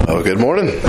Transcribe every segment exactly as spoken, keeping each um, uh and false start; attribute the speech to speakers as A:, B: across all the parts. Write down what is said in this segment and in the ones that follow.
A: Oh, good morning.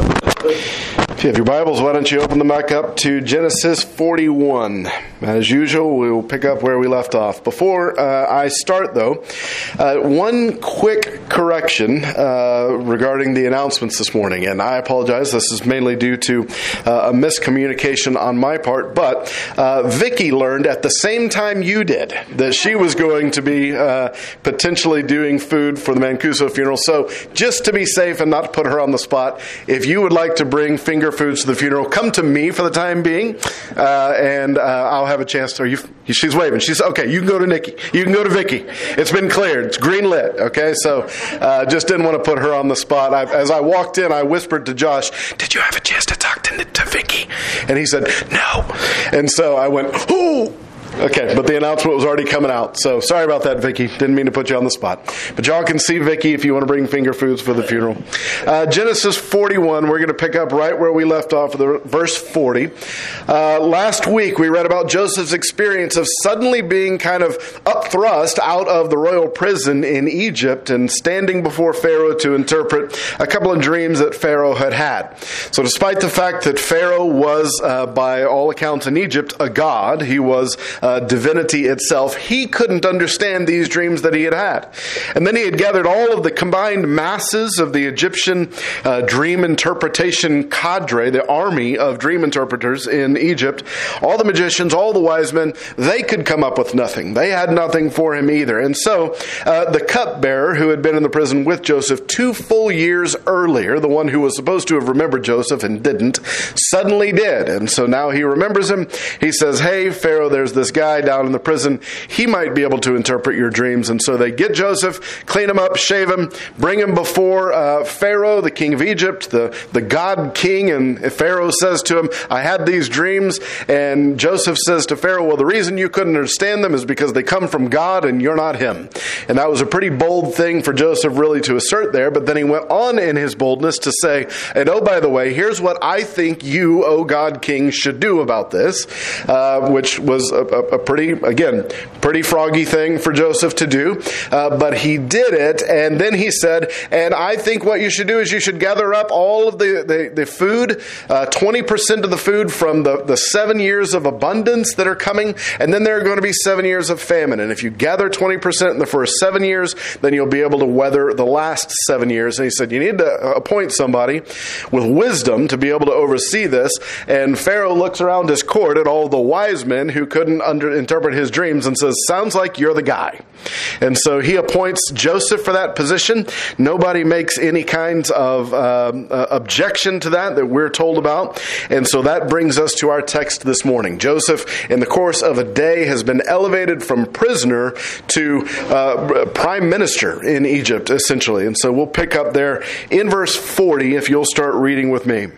A: If you have your Bibles, why don't you open them back up to Genesis forty-one. As usual, we will pick up where we left off. Before uh, I start, though, uh, one quick correction uh, regarding the announcements this morning. And I apologize, this is mainly due to uh, a miscommunication on my part. But uh, Vicki learned at the same time you did that she was going to be uh, potentially doing food for the Mancuso funeral. So just to be safe and not to put her on the spot, if you would like to bring finger foods to the funeral, come to me for the time being, uh, and uh, I'll have a chance to. Are you? She's waving. She's okay. You can go to Nikki. You can go to Vicki. It's been cleared. It's green lit. Okay, so uh, just didn't want to put her on the spot. I, as I walked in, I whispered to Josh, "Did you have a chance to talk to to Vicki?" And he said, "No." And so I went, "Ooh." Okay, but the announcement was already coming out, so sorry about that, Vicki. Didn't mean to put you on the spot. But y'all can see Vicki if you want to bring finger foods for the funeral. Uh, Genesis forty-one, we're going to pick up right where we left off with the verse forty. Uh, last week, we read about Joseph's experience of suddenly being kind of upthrust out of the royal prison in Egypt and standing before Pharaoh to interpret a couple of dreams that Pharaoh had had. So despite the fact that Pharaoh was, uh, by all accounts in Egypt, a god, he was Uh, divinity itself, he couldn't understand these dreams that he had had. And then he had gathered all of the combined masses of the Egyptian uh, dream interpretation cadre, the army of dream interpreters in Egypt, all the magicians, all the wise men, they could come up with nothing. They had nothing for him either. And so uh, the cupbearer who had been in the prison with Joseph two full years earlier, the one who was supposed to have remembered Joseph and didn't, suddenly did. And so now he remembers him. He says, "Hey, Pharaoh, there's this guy down in the prison. He might be able to interpret your dreams." And so they get Joseph, clean him up, shave him, bring him before uh, Pharaoh, the king of Egypt, the, the God king. And Pharaoh says to him, "I had these dreams." And Joseph says to Pharaoh, "Well, the reason you couldn't understand them is because they come from God and you're not him." And that was a pretty bold thing for Joseph really to assert there. But then he went on in his boldness to say, "And oh, by the way, here's what I think you, O God king, should do about this," uh, which was a, a, a pretty, again, pretty froggy thing for Joseph to do. Uh, but he did it. And then he said, "And I think what you should do is you should gather up all of the, the, the food, uh, twenty percent of the food from the, the seven years of abundance that are coming. And then there are going to be seven years of famine. And if you gather twenty percent in the first seven years, then you'll be able to weather the last seven years. And he said, "You need to appoint somebody with wisdom to be able to oversee this." And Pharaoh looks around his court at all the wise men who couldn't under, interpret his dreams and says, "Sounds like you're the guy." And so he appoints Joseph for that position. Nobody makes any kinds of um, uh, objection to that that we're told about. And so that brings us to our text this morning. Joseph, in the course of a day, has been elevated from prisoner to uh, prime minister in Egypt, essentially. And so we'll pick up there in verse forty if you'll start reading with me.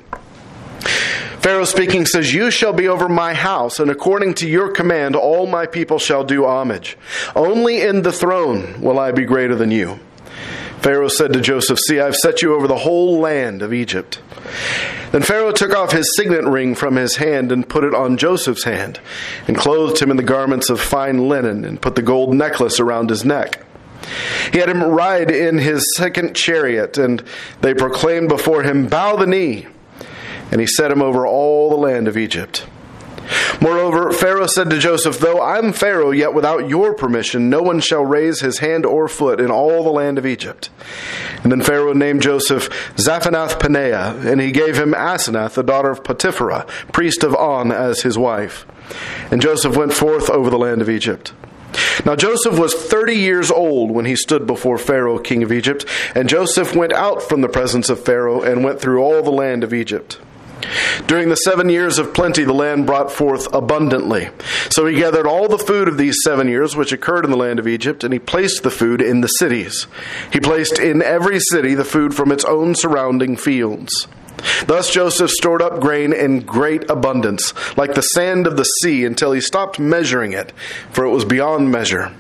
A: Pharaoh speaking says, "You shall be over my house, and according to your command, all my people shall do homage. Only in the throne will I be greater than you." Pharaoh said to Joseph, "See, I've set you over the whole land of Egypt." Then Pharaoh took off his signet ring from his hand and put it on Joseph's hand, and clothed him in the garments of fine linen, and put the gold necklace around his neck. He had him ride in his second chariot, and they proclaimed before him, "Bow the knee." And he set him over all the land of Egypt. Moreover, Pharaoh said to Joseph, "Though I'm Pharaoh, yet without your permission, no one shall raise his hand or foot in all the land of Egypt." And then Pharaoh named Joseph Zaphenath-Paneah, and he gave him Asenath, the daughter of Potipherah, priest of On, as his wife. And Joseph went forth over the land of Egypt. Now Joseph was thirty years old when he stood before Pharaoh, king of Egypt. And Joseph went out from the presence of Pharaoh and went through all the land of Egypt. During the seven years of plenty, the land brought forth abundantly. So he gathered all the food of these seven years which occurred in the land of Egypt, and he placed the food in the cities. He placed in every city the food from its own surrounding fields. Thus Joseph stored up grain in great abundance, like the sand of the sea, until he stopped measuring it, for it was beyond measure.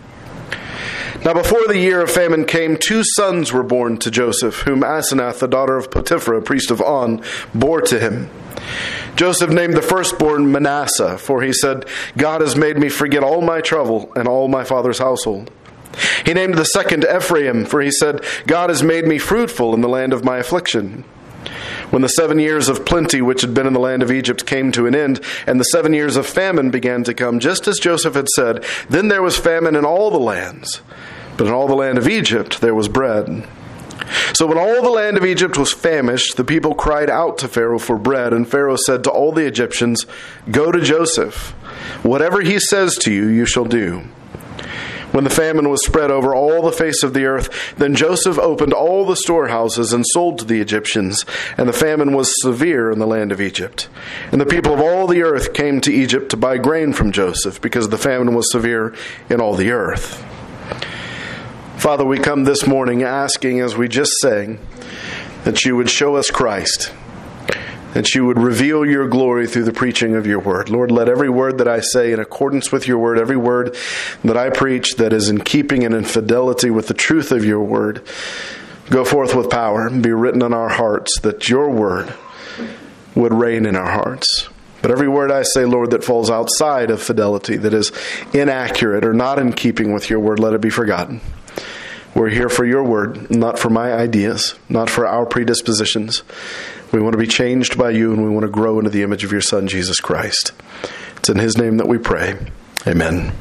A: Now before the year of famine came, two sons were born to Joseph, whom Asenath, the daughter of Potipherah, priest of On, bore to him. Joseph named the firstborn Manasseh, for he said, "God has made me forget all my trouble and all my father's household." He named the second Ephraim, for he said, God has made me fruitful in the land of my affliction. When the seven years of plenty which had been in the land of Egypt came to an end, and the seven years of famine began to come, just as Joseph had said, then there was famine in all the lands, but in all the land of Egypt there was bread. So when all the land of Egypt was famished, the people cried out to Pharaoh for bread, and Pharaoh said to all the Egyptians, go to Joseph. Whatever he says to you, you shall do. When the famine was spread over all the face of the earth, then Joseph opened all the storehouses and sold to the Egyptians, and the famine was severe in the land of Egypt. And the people of all the earth came to Egypt to buy grain from Joseph, because the famine was severe in all the earth. Father, we come this morning asking, as we just sang, that you would show us Christ, that you would reveal your glory through the preaching of your word. Lord, let every word that I say in accordance with your word, every word that I preach that is in keeping and in fidelity with the truth of your word, go forth with power and be written on our hearts, that your word would reign in our hearts. But every word I say, Lord, that falls outside of fidelity, that is inaccurate or not in keeping with your word, let it be forgotten. We're here for your word, not for my ideas, not for our predispositions. We want to be changed by you, and we want to grow into the image of your Son, Jesus Christ. It's in his name that we pray. Amen.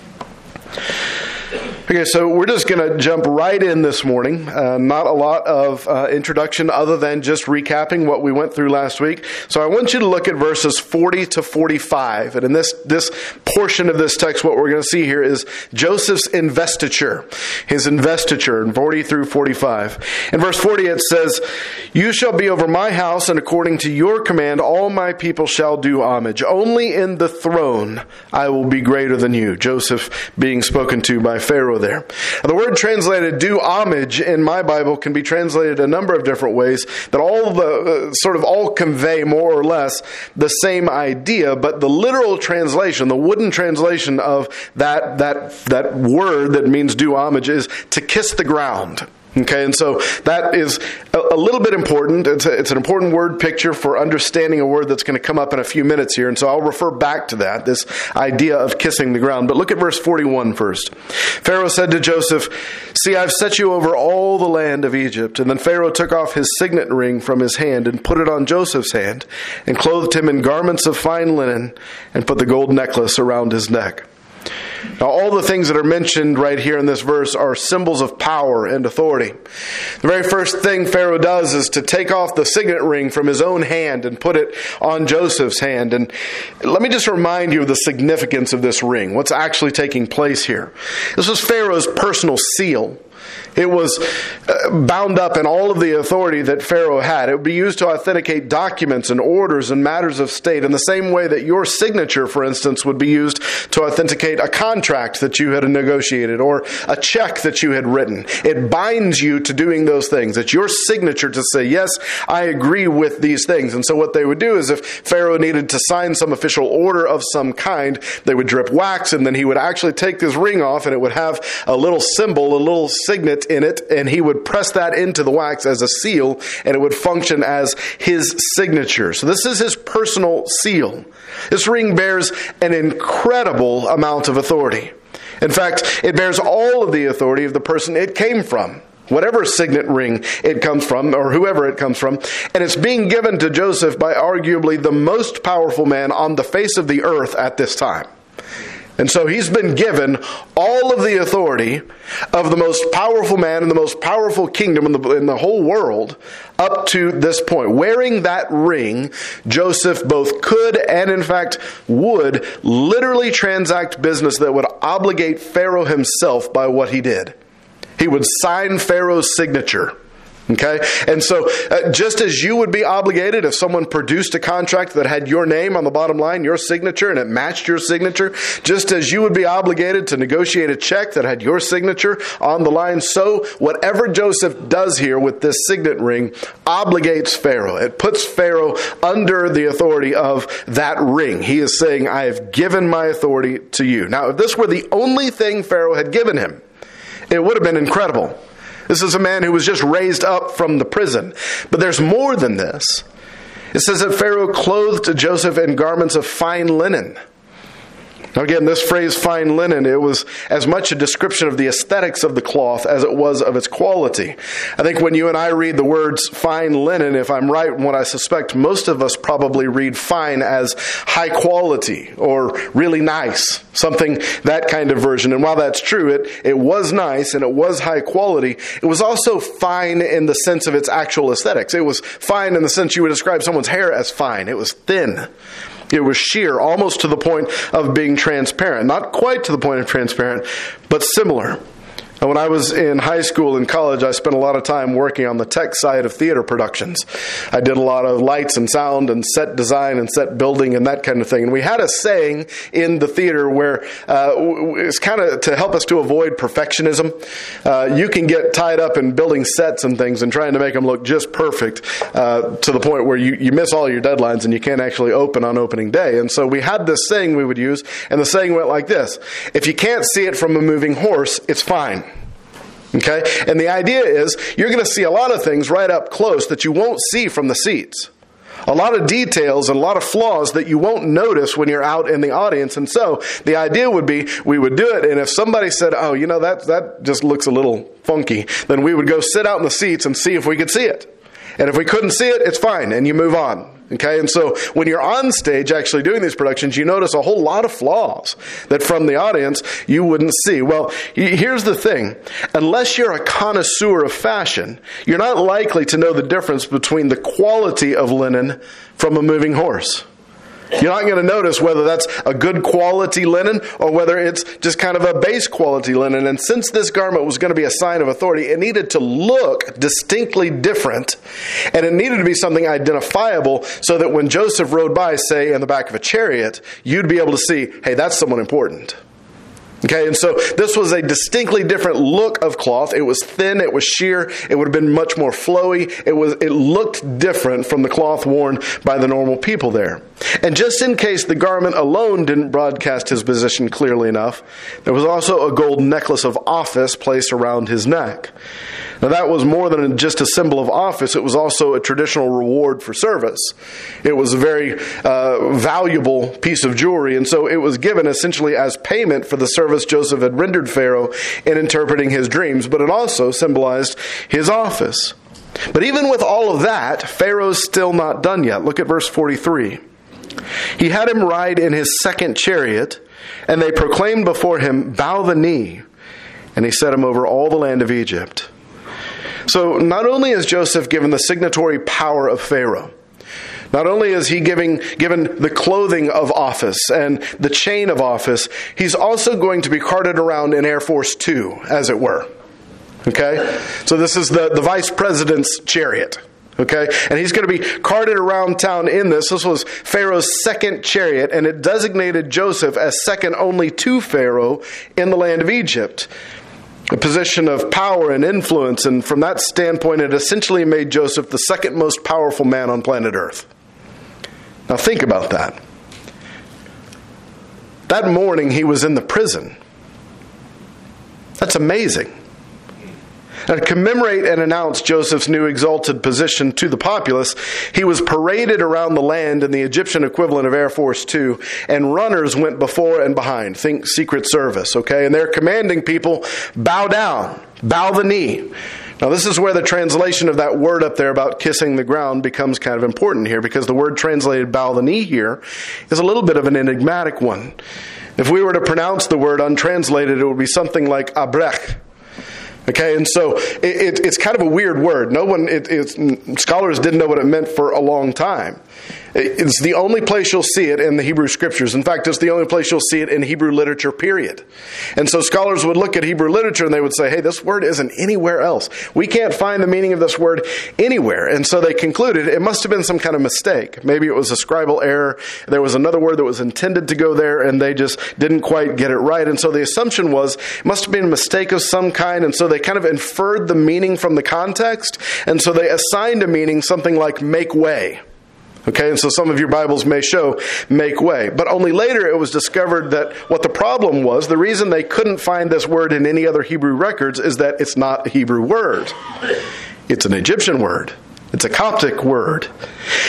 A: Okay, so we're just going to jump right in this morning. Uh, not a lot of uh, introduction other than just recapping what we went through last week. So I want you to look at verses forty to forty-five. And in this, this portion of this text, what we're going to see here is Joseph's investiture. His investiture in forty through forty-five. In verse forty it says, you shall be over my house, and according to your command all my people shall do homage. Only in the throne I will be greater than you. Joseph being spoken to by Pharaoh there. The word translated do homage in my Bible can be translated a number of different ways that all the uh, sort of all convey more or less the same idea, but the literal translation, the wooden translation of that that that word that means do homage is to kiss the ground. Okay, and so that is a, a little bit important. It's, a, it's an important word picture for understanding a word that's going to come up in a few minutes here. And so I'll refer back to that, this idea of kissing the ground. But look at verse forty-one first. Pharaoh said to Joseph, see, I've set you over all the land of Egypt. And then Pharaoh took off his signet ring from his hand and put it on Joseph's hand and clothed him in garments of fine linen and put the gold necklace around his neck. Now, all the things that are mentioned right here in this verse are symbols of power and authority. The very first thing Pharaoh does is to take off the signet ring from his own hand and put it on Joseph's hand. And let me just remind you of the significance of this ring, what's actually taking place here. This was Pharaoh's personal seal. It was bound up in all of the authority that Pharaoh had. It would be used to authenticate documents and orders and matters of state in the same way that your signature, for instance, would be used to authenticate a contract that you had negotiated or a check that you had written. It binds you to doing those things. It's your signature to say, yes, I agree with these things. And so what they would do is if Pharaoh needed to sign some official order of some kind, they would drip wax, and then he would actually take this ring off, and it would have a little symbol, a little signet in it, and he would press that into the wax as a seal, and it would function as his signature. So this is his personal seal. This ring bears an incredible amount of authority. In fact, it bears all of the authority of the person it came from, whatever signet ring it comes from, or whoever it comes from. And it's being given to Joseph by arguably the most powerful man on the face of the earth at this time. And so he's been given all of the authority of the most powerful man in the most powerful kingdom in the, in the whole world up to this point. Wearing that ring, Joseph both could and in fact would literally transact business that would obligate Pharaoh himself by what he did. He would sign Pharaoh's signature. Okay? And so uh, just as you would be obligated if someone produced a contract that had your name on the bottom line, your signature, and it matched your signature, just as you would be obligated to negotiate a check that had your signature on the line, so whatever Joseph does here with this signet ring obligates Pharaoh. It puts Pharaoh under the authority of that ring. He is saying, I have given my authority to you. Now, if this were the only thing Pharaoh had given him, it would have been incredible. This is a man who was just raised up from the prison. But there's more than this. It says that Pharaoh clothed Joseph in garments of fine linen. Now again, this phrase fine linen, it was as much a description of the aesthetics of the cloth as it was of its quality. I think when you and I read the words fine linen, if I'm right in what I suspect, most of us probably read fine as high quality or really nice, something that kind of version. And while that's true, it, it was nice and it was high quality, it was also fine in the sense of its actual aesthetics. It was fine in the sense you would describe someone's hair as fine. It was thin. It was sheer, almost to the point of being transparent. Not quite to the point of transparent, but similar. And when I was in high school and college, I spent a lot of time working on the tech side of theater productions. I did a lot of lights and sound and set design and set building and that kind of thing. And we had a saying in the theater where uh, it's kind of to help us to avoid perfectionism. Uh, you can get tied up in building sets and things and trying to make them look just perfect uh, to the point where you, you miss all your deadlines and you can't actually open on opening day. And so we had this saying we would use, and the saying went like this: if you can't see it from a moving horse, it's fine. Okay? And the idea is you're going to see a lot of things right up close that you won't see from the seats. A lot of details and a lot of flaws that you won't notice when you're out in the audience. And so the idea would be we would do it, and if somebody said, oh, you know, that that just looks a little funky, then we would go sit out in the seats and see if we could see it. And if we couldn't see it, it's fine, and you move on. Okay, and so when you're on stage actually doing these productions, you notice a whole lot of flaws that from the audience you wouldn't see. Well, here's the thing. Unless you're a connoisseur of fashion, you're not likely to know the difference between the quality of linen from a moving horse. You're not going to notice whether that's a good quality linen or whether it's just kind of a base quality linen. And since this garment was going to be a sign of authority, it needed to look distinctly different. And it needed to be something identifiable so that when Joseph rode by, say, in the back of a chariot, you'd be able to see, hey, that's someone important. Okay, and so this was a distinctly different look of cloth. It was thin, it was sheer, it would have been much more flowy. It was it looked different from the cloth worn by the normal people there. And just in case the garment alone didn't broadcast his position clearly enough, there was also a gold necklace of office placed around his neck. Now that was more than just a symbol of office, it was also a traditional reward for service. It was a very uh, valuable piece of jewelry, and so it was given essentially as payment for the service Joseph had rendered Pharaoh in interpreting his dreams, but it also symbolized his office. But even with all of that, Pharaoh's still not done yet. Look at verse forty-three. He had him ride in his second chariot, and they proclaimed before him, bow the knee, and he set him over all the land of Egypt. So not only is Joseph given the signatory power of Pharaoh, not only is he giving, given the clothing of office and the chain of office, he's also going to be carted around in Air Force Two, as it were. Okay? So this is the, the vice president's chariot. Okay? And he's going to be carted around town in this. This was Pharaoh's second chariot, and it designated Joseph as second only to Pharaoh in the land of Egypt. A position of power and influence, and from that standpoint, it essentially made Joseph the second most powerful man on planet Earth. Now think about that. That morning he was in the prison. That's amazing. Now, to commemorate and announce Joseph's new exalted position to the populace, he was paraded around the land in the Egyptian equivalent of Air Force Two, and runners went before and behind. Think Secret Service, okay? And they're commanding people, bow down, bow the knee. Now, this is where the translation of that word up there about kissing the ground becomes kind of important here, because the word translated bow the knee here is a little bit of an enigmatic one. If we were to pronounce the word untranslated, it would be something like abrech. Okay, and so it, it, it's kind of a weird word. No one, it, it's, scholars didn't know what it meant for a long time. It's the only place you'll see it in the Hebrew Scriptures. In fact, it's the only place you'll see it in Hebrew literature, period. And so scholars would look at Hebrew literature and they would say, hey, this word isn't anywhere else. We can't find the meaning of this word anywhere. And so they concluded it must have been some kind of mistake. Maybe it was a scribal error. There was another word that was intended to go there and they just didn't quite get it right. And so the assumption was it must have been a mistake of some kind. And so they kind of inferred the meaning from the context. And so they assigned a meaning something like make way. Okay, and so some of your Bibles may show make way. But only later it was discovered that what the problem was, the reason they couldn't find this word in any other Hebrew records is that it's not a Hebrew word. It's an Egyptian word. It's a Coptic word.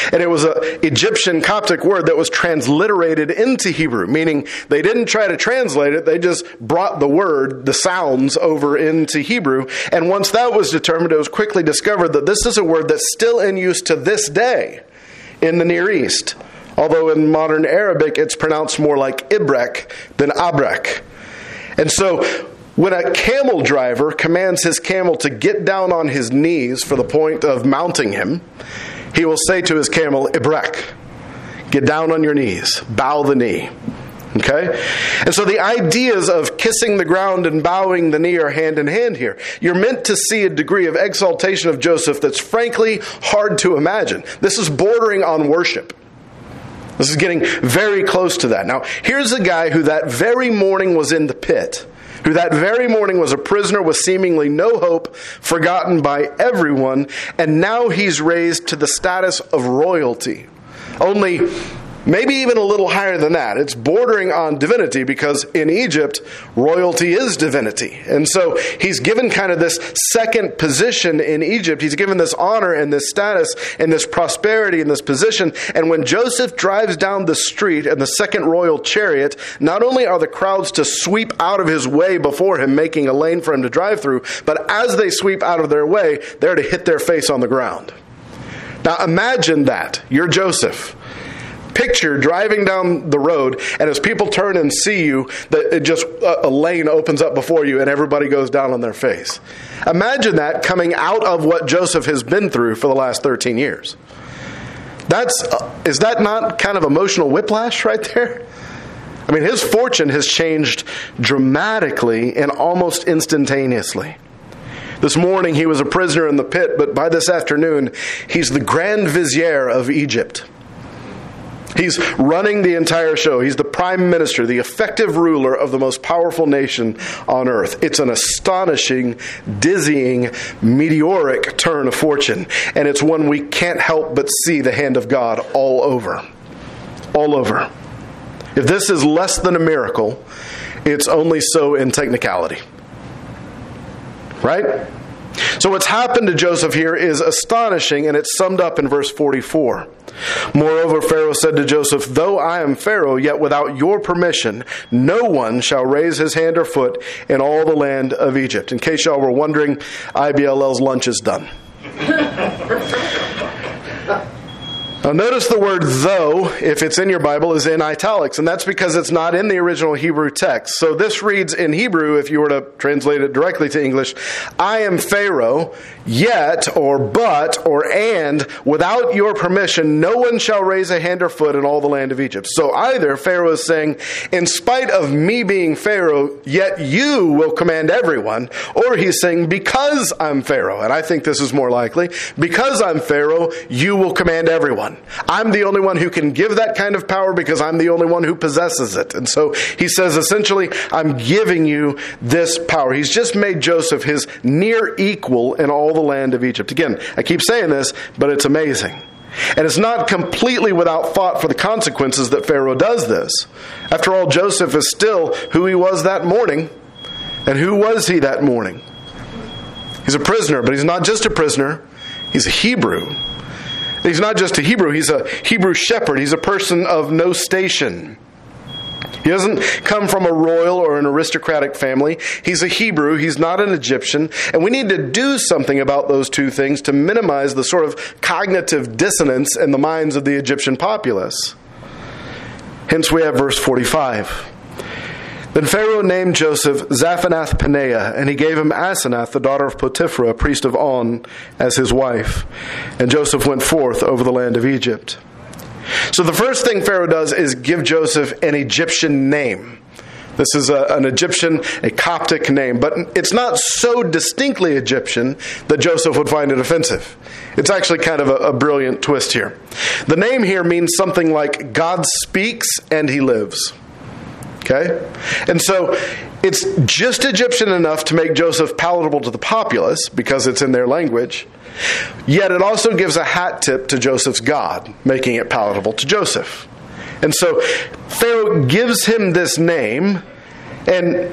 A: And it was an Egyptian Coptic word that was transliterated into Hebrew, meaning they didn't try to translate it, they just brought the word, the sounds, over into Hebrew. And once that was determined, it was quickly discovered that this is a word that's still in use to this day in the Near East. Although in modern Arabic, it's pronounced more like ibrek than abrek. And so when a camel driver commands his camel to get down on his knees for the point of mounting him, he will say to his camel, ibrek, get down on your knees, bow the knee. Okay? And so the ideas of kissing the ground and bowing the knee are hand in hand here. You're meant to see a degree of exaltation of Joseph that's frankly hard to imagine. This is bordering on worship. This is getting very close to that. Now, here's a guy who that very morning was in the pit, who that very morning was a prisoner with seemingly no hope, forgotten by everyone, and now he's raised to the status of royalty. Only maybe even a little higher than that. It's bordering on divinity, because in Egypt, royalty is divinity. And so he's given kind of this second position in Egypt. He's given this honor and this status and this prosperity and this position. And when Joseph drives down the street in the second royal chariot, not only are the crowds to sweep out of his way before him, making a lane for him to drive through, but as they sweep out of their way, they're to hit their face on the ground. Now imagine that. You're Joseph. Picture driving down the road, and as people turn and see you, that it just a, a lane opens up before you and everybody goes down on their face. Imagine that coming out of what Joseph has been through for the last thirteen years. That's uh, is that not kind of emotional whiplash right there? I mean, his fortune has changed dramatically and almost instantaneously. This morning he was a prisoner in the pit, but by this afternoon he's the Grand Vizier of Egypt. He's running the entire show. He's the prime minister, the effective ruler of the most powerful nation on earth. It's an astonishing, dizzying, meteoric turn of fortune. And it's one we can't help but see the hand of God all over. All over. If this is less than a miracle, it's only so in technicality. Right? So what's happened to Joseph here is astonishing, and it's summed up in verse forty-four. Moreover, Pharaoh said to Joseph, though I am Pharaoh, yet without your permission, no one shall raise his hand or foot in all the land of Egypt. In case y'all were wondering, I B L L's lunch is done. Now notice the word though, if it's in your Bible, is in italics, and that's because it's not in the original Hebrew text. So this reads in Hebrew, if you were to translate it directly to English, I am Pharaoh, yet, or but, or and, without your permission, no one shall raise a hand or foot in all the land of Egypt. So either Pharaoh is saying, in spite of me being Pharaoh, yet you will command everyone, or he's saying, because I'm Pharaoh, and I think this is more likely, because I'm Pharaoh, you will command everyone. I'm the only one who can give that kind of power because I'm the only one who possesses it. And so he says, essentially, I'm giving you this power. He's just made Joseph his near equal in all the land of Egypt. Again, I keep saying this, but it's amazing. And it's not completely without thought for the consequences that Pharaoh does this. After all, Joseph is still who he was that morning. And who was he that morning? He's a prisoner, but he's not just a prisoner. He's a Hebrew. He's not just a Hebrew, he's a Hebrew shepherd. He's a person of no station. He doesn't come from a royal or an aristocratic family. He's a Hebrew. He's not an Egyptian. And we need to do something about those two things to minimize the sort of cognitive dissonance in the minds of the Egyptian populace. Hence we have verse forty-five. Then Pharaoh named Joseph Zaphanath-Paneah, and he gave him Asenath, the daughter of Potiphera, priest of On, as his wife. And Joseph went forth over the land of Egypt. So the first thing Pharaoh does is give Joseph an Egyptian name. This is a, an Egyptian, a Coptic name, but it's not so distinctly Egyptian that Joseph would find it offensive. It's actually kind of a, a brilliant twist here. The name here means something like God speaks and he lives. Okay? And so it's just Egyptian enough to make Joseph palatable to the populace because it's in their language. Yet it also gives a hat tip to Joseph's God, making it palatable to Joseph. And so Pharaoh gives him this name, and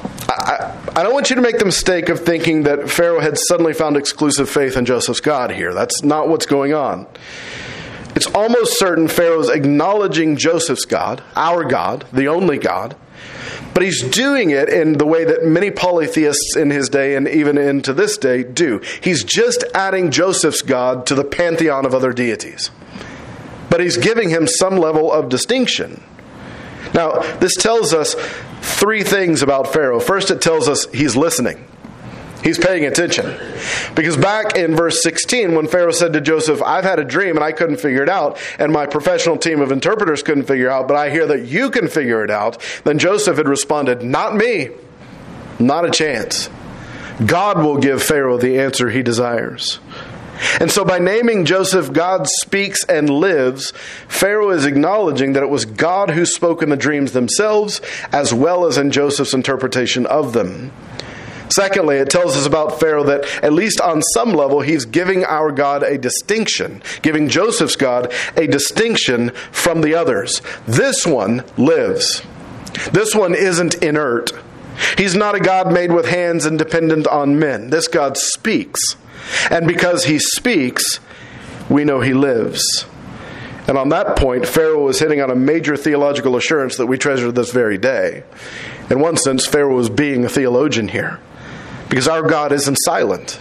A: I, I don't want you to make the mistake of thinking that Pharaoh had suddenly found exclusive faith in Joseph's God here. That's not what's going on. It's almost certain Pharaoh's acknowledging Joseph's God, our God, the only God, but he's doing it in the way that many polytheists in his day and even into this day do. He's just adding Joseph's God to the pantheon of other deities. But he's giving him some level of distinction. Now, this tells us three things about Pharaoh. First, it tells us he's listening. He's paying attention. Because back in verse sixteen, when Pharaoh said to Joseph, I've had a dream and I couldn't figure it out, and my professional team of interpreters couldn't figure it out, but I hear that you can figure it out, then Joseph had responded, not me. Not a chance. God will give Pharaoh the answer he desires. And so by naming Joseph, God speaks and lives, Pharaoh is acknowledging that it was God who spoke in the dreams themselves, as well as in Joseph's interpretation of them. Secondly, it tells us about Pharaoh that, at least on some level, he's giving our God a distinction, giving Joseph's God a distinction from the others. This one lives. This one isn't inert. He's not a God made with hands and dependent on men. This God speaks. And because he speaks, we know he lives. And on that point, Pharaoh was hitting on a major theological assurance that we treasure this very day. In one sense, Pharaoh was being a theologian here, because our God isn't silent.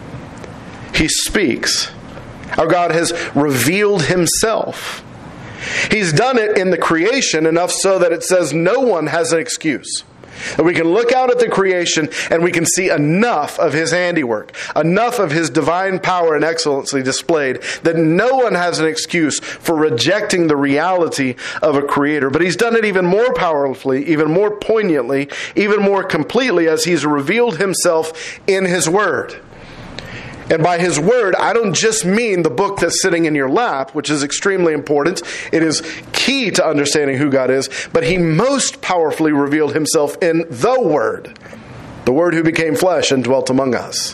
A: He speaks. Our God has revealed himself. He's done it in the creation enough so that it says no one has an excuse. And we can look out at the creation and we can see enough of his handiwork, enough of his divine power and excellency displayed, that no one has an excuse for rejecting the reality of a creator. But he's done it even more powerfully, even more poignantly, even more completely as he's revealed himself in his word. And by his word, I don't just mean the book that's sitting in your lap, which is extremely important. It is key to understanding who God is. But he most powerfully revealed himself in the Word, the Word who became flesh and dwelt among us.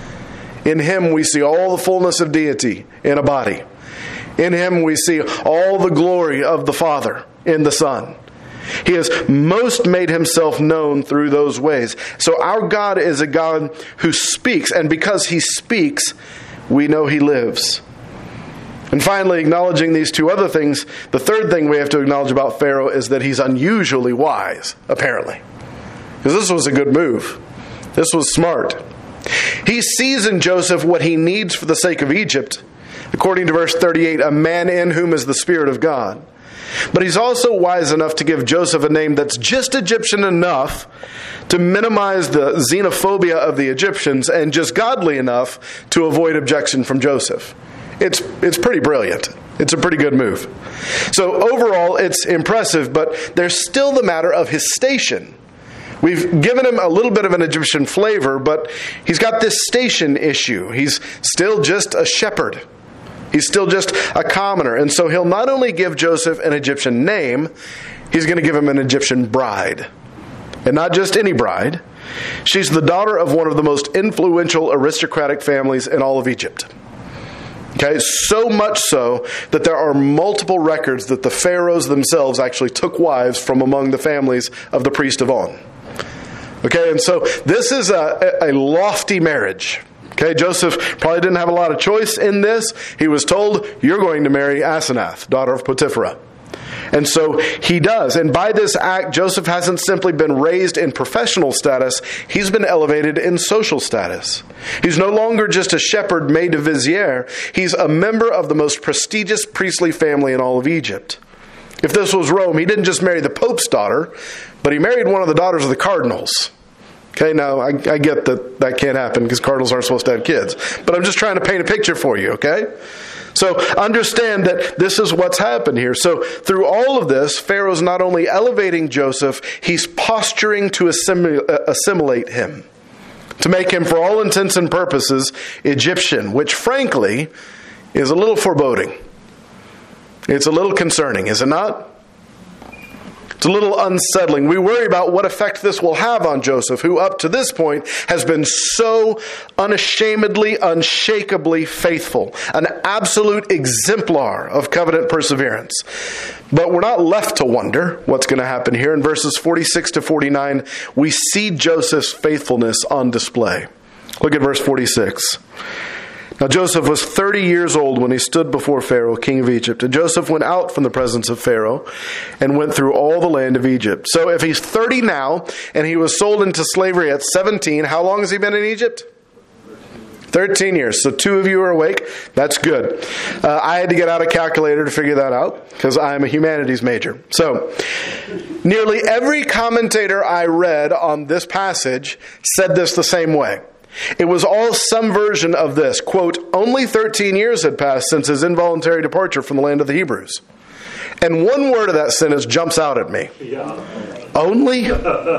A: In him we see all the fullness of deity in a body. In him we see all the glory of the Father in the Son. He has most made himself known through those ways. So our God is a God who speaks, and because he speaks, we know he lives. And finally, acknowledging these two other things, the third thing we have to acknowledge about Pharaoh is that he's unusually wise, apparently. Because this was a good move. This was smart. He sees in Joseph what he needs for the sake of Egypt. According to verse thirty-eight, a man in whom is the Spirit of God. But he's also wise enough to give Joseph a name that's just Egyptian enough to minimize the xenophobia of the Egyptians and just godly enough to avoid objection from Joseph. It's, it's pretty brilliant. It's a pretty good move. So overall, it's impressive, but there's still the matter of his station. We've given him a little bit of an Egyptian flavor, but he's got this station issue. He's still just a shepherd. He's still just a commoner. And so he'll not only give Joseph an Egyptian name, he's going to give him an Egyptian bride. And not just any bride. She's the daughter of one of the most influential aristocratic families in all of Egypt. Okay, so much so that there are multiple records that the pharaohs themselves actually took wives from among the families of the priest of On. Okay, and so this is a, a lofty marriage. Okay, Joseph probably didn't have a lot of choice in this. He was told, you're going to marry Asenath, daughter of Potiphera. And so he does. And by this act, Joseph hasn't simply been raised in professional status. He's been elevated in social status. He's no longer just a shepherd made to vizier. He's a member of the most prestigious priestly family in all of Egypt. If this was Rome, he didn't just marry the Pope's daughter, but he married one of the daughters of the cardinals. Okay, now I, I get that that can't happen because cardinals aren't supposed to have kids. But I'm just trying to paint a picture for you, okay? So understand that this is what's happened here. So through all of this, Pharaoh's not only elevating Joseph, he's posturing to assimil- assimilate him. To make him, for all intents and purposes, Egyptian, which frankly is a little foreboding. It's a little concerning, is it not? It's a little unsettling. We worry about what effect this will have on Joseph, who up to this point has been so unashamedly, unshakably faithful, an absolute exemplar of covenant perseverance. But we're not left to wonder what's going to happen here. In verses forty-six to forty-nine, we see Joseph's faithfulness on display. Look at verse forty-six. Now Joseph was thirty years old when he stood before Pharaoh, king of Egypt. And Joseph went out from the presence of Pharaoh and went through all the land of Egypt. So if he's thirty now and he was sold into slavery at seventeen, how long has he been in Egypt? thirteen years. So two of you are awake. That's good. Uh, I had to get out a calculator to figure that out because I'm a humanities major. So nearly every commentator I read on this passage said this the same way. It was all some version of this. Quote, only thirteen years had passed since his involuntary departure from the land of the Hebrews. And one word of that sentence jumps out at me. Yeah. Only?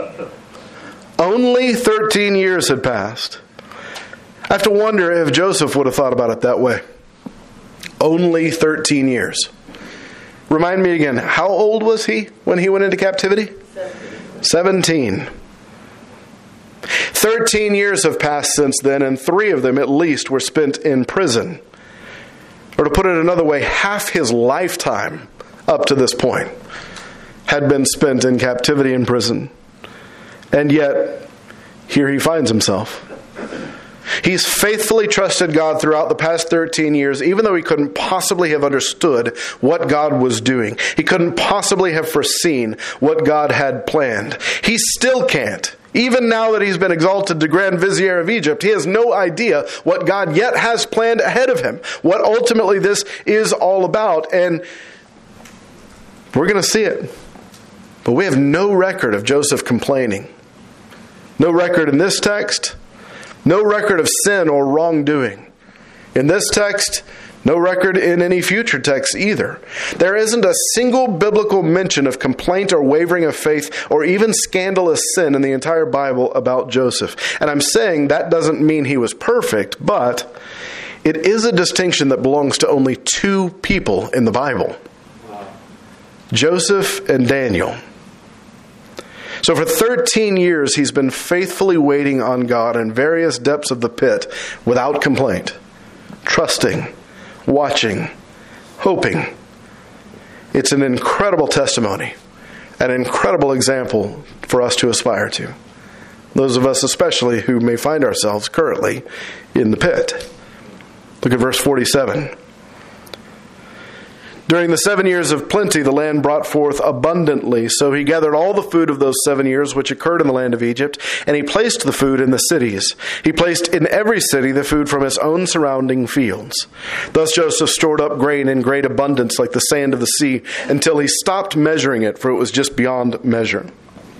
A: Only thirteen years had passed. I have to wonder if Joseph would have thought about it that way. Only thirteen years. Remind me again, how old was he when he went into captivity? Seventeen. Thirteen years have passed since then, and three of them at least were spent in prison. Or to put it another way, half his lifetime up to this point had been spent in captivity in prison. And yet, here he finds himself. He's faithfully trusted God throughout the past thirteen years, even though he couldn't possibly have understood what God was doing. He couldn't possibly have foreseen what God had planned. He still can't. Even now that he's been exalted to Grand Vizier of Egypt, he has no idea what God yet has planned ahead of him, what ultimately this is all about. And we're going to see it. But we have no record of Joseph complaining. No record in this text. No record of sin or wrongdoing. In this text, no record in any future text either. There isn't a single biblical mention of complaint or wavering of faith or even scandalous sin in the entire Bible about Joseph. And I'm saying that doesn't mean he was perfect, but it is a distinction that belongs to only two people in the Bible. Joseph and Daniel. So for thirteen years, he's been faithfully waiting on God in various depths of the pit without complaint, trusting, watching, hoping. It's an incredible testimony, an incredible example for us to aspire to. Those of us especially who may find ourselves currently in the pit. Look at verse forty-seven. During the seven years of plenty, the land brought forth abundantly. So he gathered all the food of those seven years which occurred in the land of Egypt, and he placed the food in the cities. He placed in every city the food from its own surrounding fields. Thus Joseph stored up grain in great abundance like the sand of the sea, until he stopped measuring it, for it was just beyond measure.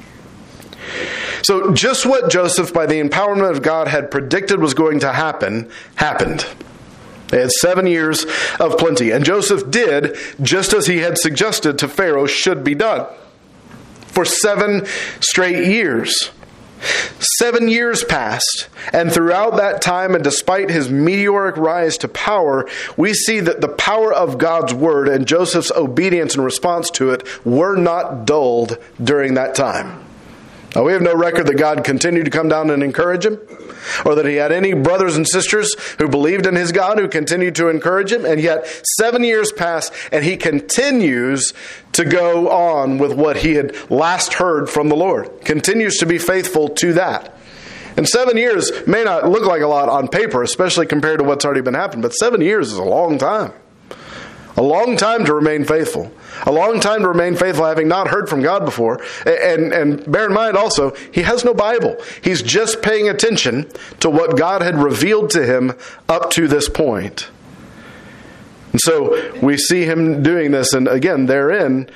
A: So just what Joseph, by the empowerment of God, had predicted was going to happen, happened. They had seven years of plenty. And Joseph did just as he had suggested to Pharaoh should be done. For seven straight years. Seven years passed. And throughout that time, and despite his meteoric rise to power, we see that the power of God's word and Joseph's obedience and response to it were not dulled during that time. Now, we have no record that God continued to come down and encourage him, or that he had any brothers and sisters who believed in his God who continued to encourage him. And yet, seven years pass, and he continues to go on with what he had last heard from the Lord. Continues to be faithful to that. And seven years may not look like a lot on paper, especially compared to what's already been happening, but seven years is a long time. A long time to remain faithful. A long time to remain faithful, having not heard from God before. And, and bear in mind also, he has no Bible. He's just paying attention to what God had revealed to him up to this point. And so we see him doing this, and again, therein,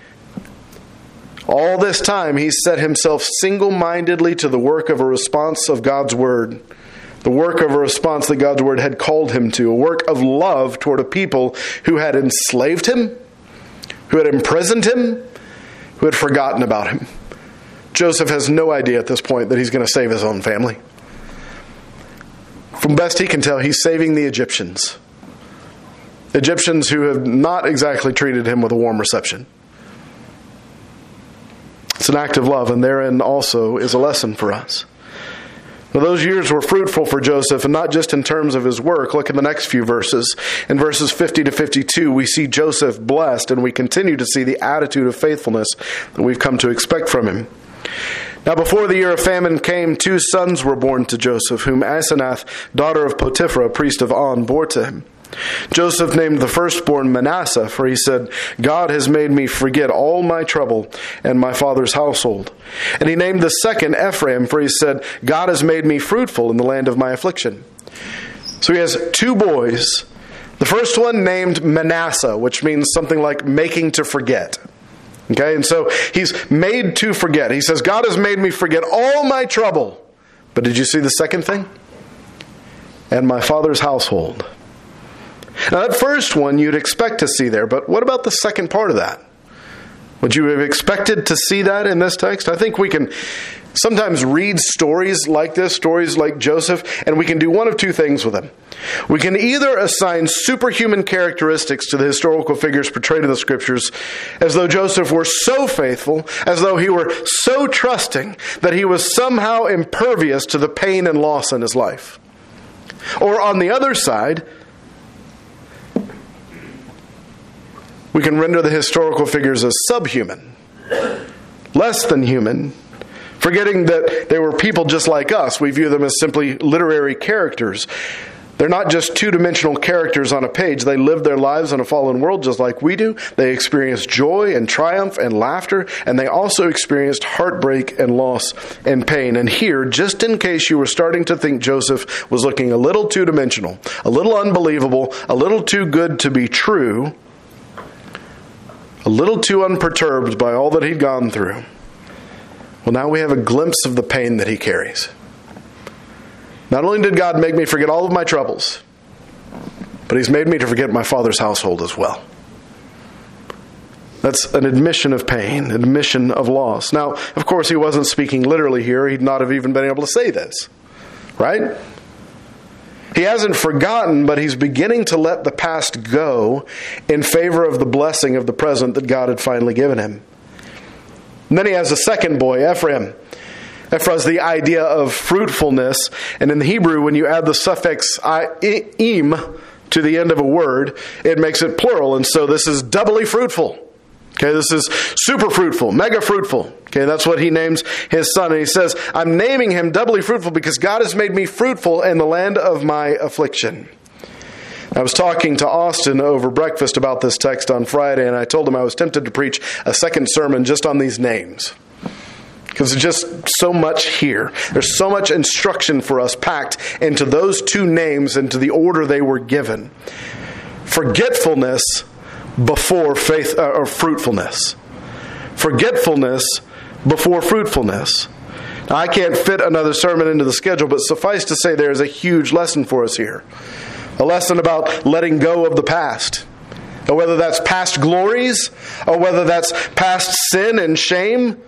A: all this time, he set himself single-mindedly to the work of a response of God's word. The work of a response that God's word had called him to. A work of love toward a people who had enslaved him, who had imprisoned him, who had forgotten about him. Joseph has no idea at this point that he's going to save his own family. From best he can tell, he's saving the Egyptians. Egyptians who have not exactly treated him with a warm reception. It's an act of love, and therein also is a lesson for us. Now, those years were fruitful for Joseph, and not just in terms of his work. Look in the next few verses. In verses fifty to fifty-two, we see Joseph blessed, and we continue to see the attitude of faithfulness that we've come to expect from him. Now before the year of famine came, two sons were born to Joseph, whom Asenath, daughter of Potiphera, priest of On, bore to him. Joseph named the firstborn Manasseh, for he said, God has made me forget all my trouble and my father's household. And he named the second Ephraim, for he said, God has made me fruitful in the land of my affliction. So he has two boys. The first one named Manasseh, which means something like making to forget. Okay, and so he's made to forget. He says, God has made me forget all my trouble. But did you see the second thing? And my father's household. Now that first one you'd expect to see there, but what about the second part of that? Would you have expected to see that in this text? I think we can sometimes read stories like this, stories like Joseph, and we can do one of two things with them. We can either assign superhuman characteristics to the historical figures portrayed in the Scriptures, as though Joseph were so faithful, as though he were so trusting, that he was somehow impervious to the pain and loss in his life. Or on the other side, we can render the historical figures as subhuman, less than human, forgetting that they were people just like us. We view them as simply literary characters. They're not just two-dimensional characters on a page. They live their lives in a fallen world just like we do. They experienced joy and triumph and laughter, and they also experienced heartbreak and loss and pain. And here, just in case you were starting to think Joseph was looking a little two-dimensional, a little unbelievable, a little too good to be true, a little too unperturbed by all that he'd gone through, well, now we have a glimpse of the pain that he carries. Not only did God make me forget all of my troubles, but he's made me to forget my father's household as well. That's an admission of pain, an admission of loss. Now, of course, he wasn't speaking literally here. He'd not have even been able to say this, right? He hasn't forgotten, but he's beginning to let the past go in favor of the blessing of the present that God had finally given him. And then he has a second boy, Ephraim. Ephraim is the idea of fruitfulness. And in the Hebrew, when you add the suffix im to the end of a word, it makes it plural. And so this is doubly fruitful. Okay, this is super fruitful, mega fruitful. Okay, that's what he names his son. And he says, I'm naming him doubly fruitful because God has made me fruitful in the land of my affliction. I was talking to Austin over breakfast about this text on Friday, and I told him I was tempted to preach a second sermon just on these names. Because there's just so much here. There's so much instruction for us packed into those two names, into the order they were given. Forgetfulness before faith uh, or fruitfulness. Forgetfulness before fruitfulness. Now, I can't fit another sermon into the schedule, but suffice to say there is a huge lesson for us here. A lesson about letting go of the past. Or whether that's past glories, or whether that's past sin and shame.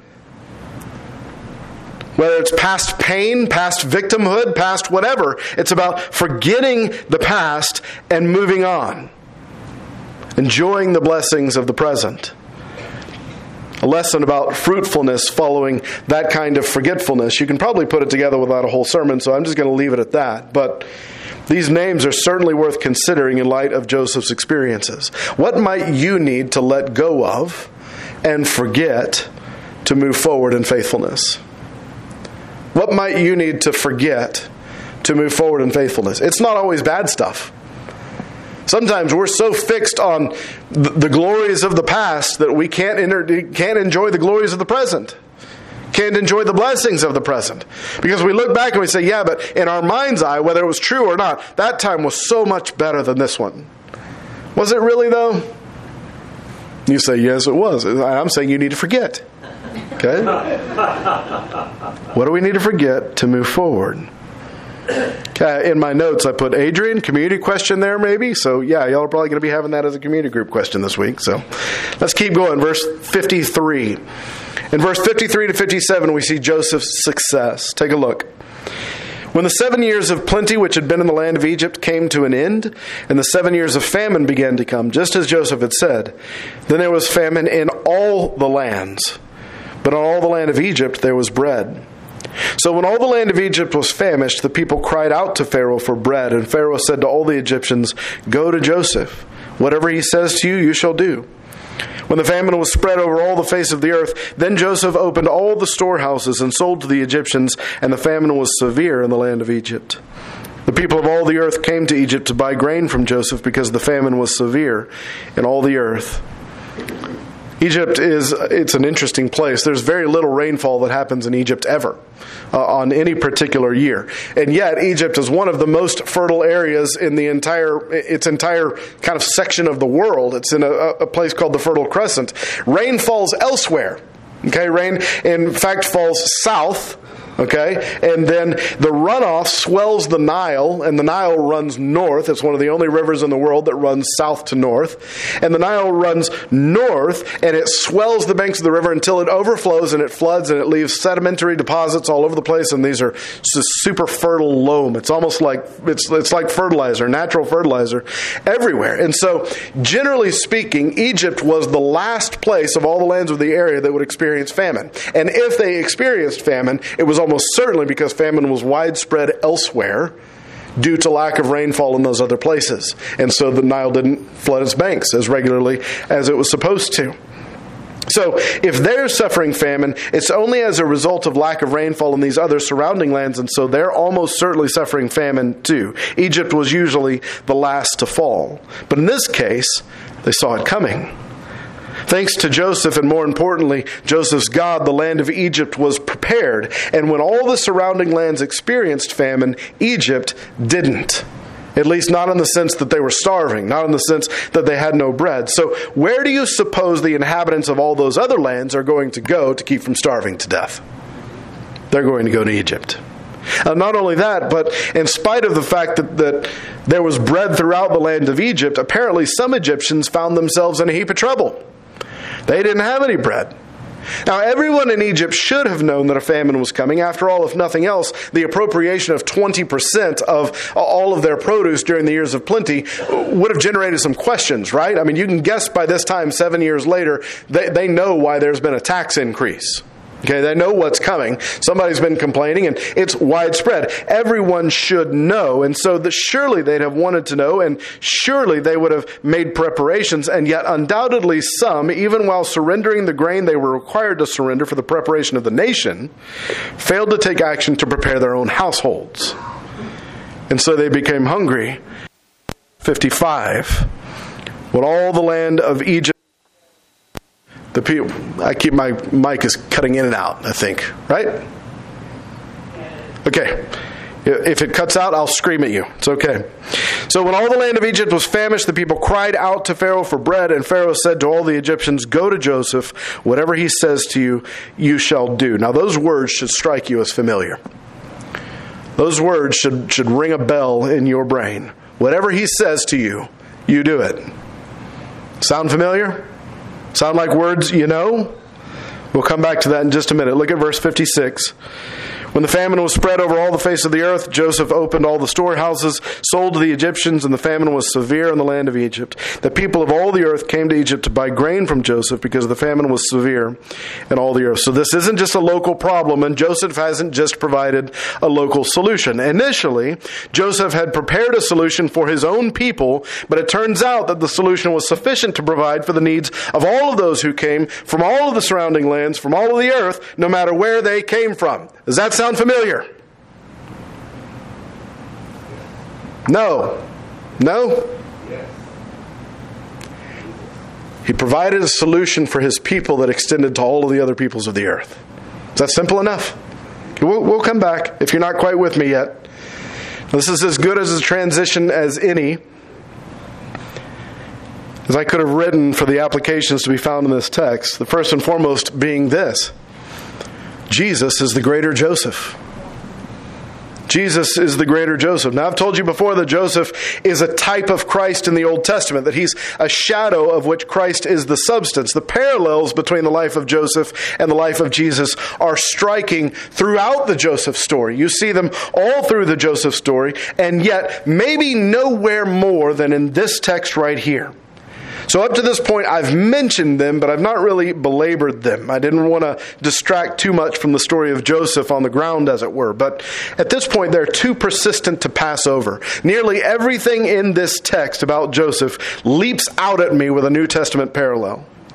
A: Whether it's past pain, past victimhood, past whatever. It's about forgetting the past and moving on. Enjoying the blessings of the present. A lesson about fruitfulness following that kind of forgetfulness. You can probably put it together without a whole sermon, so I'm just going to leave it at that. But these names are certainly worth considering in light of Joseph's experiences. What might you need to let go of and forget to move forward in faithfulness? What might you need to forget to move forward in faithfulness? It's not always bad stuff. Sometimes we're so fixed on the glories of the past that we can't enter, can't enjoy the glories of the present. Can't enjoy the blessings of the present. Because we look back and we say, yeah, but in our mind's eye, whether it was true or not, that time was so much better than this one. Was it really, though? You say, yes, it was. I'm saying you need to forget. Okay? What do we need to forget to move forward? Okay, in my notes, I put Adrian, community question there maybe. So yeah, y'all are probably going to be having that as a community group question this week. So let's keep going. Verse fifty-three. In verse fifty-three to fifty-seven, we see Joseph's success. Take a look. When the seven years of plenty which had been in the land of Egypt came to an end, and the seven years of famine began to come, just as Joseph had said, then there was famine in all the lands. But on all the land of Egypt there was bread. So when all the land of Egypt was famished, the people cried out to Pharaoh for bread. And Pharaoh said to all the Egyptians, go to Joseph. Whatever he says to you, you shall do. When the famine was spread over all the face of the earth, then Joseph opened all the storehouses and sold to the Egyptians, and the famine was severe in the land of Egypt. The people of all the earth came to Egypt to buy grain from Joseph because the famine was severe in all the earth. Egypt is, it's an interesting place. There's very little rainfall that happens in Egypt ever uh, on any particular year. And yet Egypt is one of the most fertile areas in the entire, its entire kind of section of the world. It's in a, a place called the Fertile Crescent. Rain falls elsewhere. Okay, rain in fact falls south. Okay, and then the runoff swells the Nile, and the Nile runs north. It's one of the only rivers in the world that runs south to north. And the Nile runs north, and it swells the banks of the river until it overflows, and it floods, and it leaves sedimentary deposits all over the place, and these are super fertile loam. It's almost like, it's, it's like fertilizer, natural fertilizer, everywhere. And so, generally speaking, Egypt was the last place of all the lands of the area that would experience famine. And if they experienced famine, it was almost Almost certainly because famine was widespread elsewhere due to lack of rainfall in those other places. And so the Nile didn't flood its banks as regularly as it was supposed to. So if they're suffering famine, it's only as a result of lack of rainfall in these other surrounding lands, and so they're almost certainly suffering famine too. Egypt was usually the last to fall. But in this case, they saw it coming. Thanks to Joseph, and more importantly, Joseph's God, the land of Egypt was prepared. And when all the surrounding lands experienced famine, Egypt didn't. At least not in the sense that they were starving, not in the sense that they had no bread. So where do you suppose the inhabitants of all those other lands are going to go to keep from starving to death? They're going to go to Egypt. Uh, not only that, but in spite of the fact that, that there was bread throughout the land of Egypt, apparently some Egyptians found themselves in a heap of trouble. They didn't have any bread. Now, everyone in Egypt should have known that a famine was coming. After all, if nothing else, the appropriation of twenty percent of all of their produce during the years of plenty would have generated some questions, right? I mean, you can guess by this time, seven years later, they, they know why there's been a tax increase. Okay, they know what's coming. Somebody's been complaining, and it's widespread. Everyone should know, and so the, surely they'd have wanted to know, and surely they would have made preparations, and yet undoubtedly some, even while surrendering the grain they were required to surrender for the preparation of the nation, failed to take action to prepare their own households. And so they became hungry. fifty-five. When all the land of Egypt The people, I keep my mic is cutting in and out, I think, right? Okay. If it cuts out, I'll scream at you. It's okay. So when all the land of Egypt was famished, the people cried out to Pharaoh for bread, and Pharaoh said to all the Egyptians, "Go to Joseph. Whatever he says to you, you shall do." Now those words should strike you as familiar. Those words should, should ring a bell in your brain. Whatever he says to you, you do it. Sound familiar? Sound like words you know? We'll come back to that in just a minute. Look at verse fifty-six. When the famine was spread over all the face of the earth, Joseph opened all the storehouses, sold to the Egyptians, and the famine was severe in the land of Egypt. The people of all the earth came to Egypt to buy grain from Joseph because the famine was severe in all the earth. So this isn't just a local problem, and Joseph hasn't just provided a local solution. Initially, Joseph had prepared a solution for his own people, but it turns out that the solution was sufficient to provide for the needs of all of those who came from all of the surrounding lands, from all of the earth, no matter where they came from. Does that sound familiar? No. No? Yes. He provided a solution for his people that extended to all of the other peoples of the earth. Is that simple enough? We'll, we'll come back if you're not quite with me yet. This is as good as a transition as any, as I could have written for the applications to be found in this text. The first and foremost being this: Jesus is the greater Joseph. Jesus is the greater Joseph. Now, I've told you before that Joseph is a type of Christ in the Old Testament, that he's a shadow of which Christ is the substance. The parallels between the life of Joseph and the life of Jesus are striking throughout the Joseph story. You see them all through the Joseph story, and yet maybe nowhere more than in this text right here. So up to this point, I've mentioned them, but I've not really belabored them. I didn't want to distract too much from the story of Joseph on the ground, as it were. But at this point, they're too persistent to pass over. Nearly everything in this text about Joseph leaps out at me with a New Testament parallel.